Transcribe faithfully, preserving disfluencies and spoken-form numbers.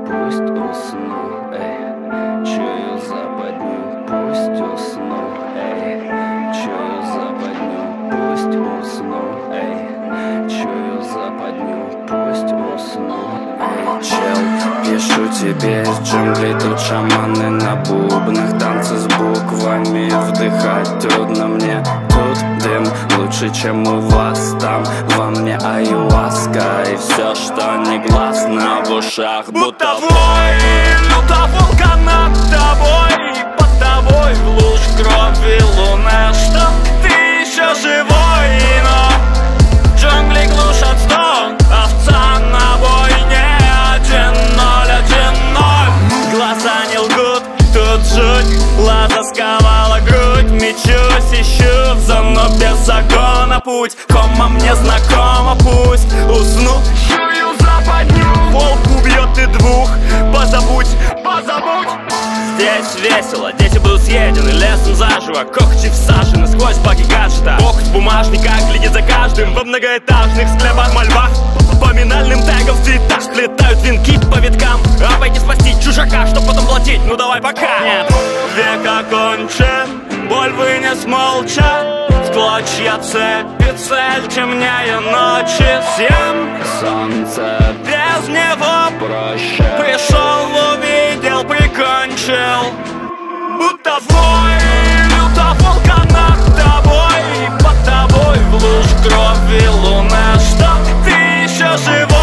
пусть усну, эй, чую западню, пусть усну, эй, чую западню, пусть усну, эй, чую западню, пусть усну, эй. Чел, пишу тебе из джунглей, тут шаманы на бубнах, танцы с буквами, вдыхать трудно мне, тут дым лучше, чем у вас там, во мне аюаска, и все, что негласно в ушах, будто вой, люта волка над тобой, под тобой в луж крови луна, что ты еще живой, но джунгли глушат стон, овца на бойне, один ноль, один ноль, глаза не лгут, тут жуть, лаза сковала грудь, мечусь, ищу в зону без загона путь, кома мне знакома, пусть усну, чую западню, волк убьет и двух, позабудь, позабудь. Здесь весело, дети будут съедены лесом заживо, когти всажены сквозь баги гаджета, коготь бумажника глядит за каждым во многоэтажных склепах, мольбах, поминальным тегом в цветах сплетают венки по виткам, а пойти спасти чужака, чтоб потом платить, ну давай пока. Нет, век окончен, боль вынес молча, в клочья цепи цель, темнее ночи, съем солнце, без него проще, пришел, увидел, прикончил, будто вой, люта волка над тобой, под тобой в луж крови луна, что ты еще живой.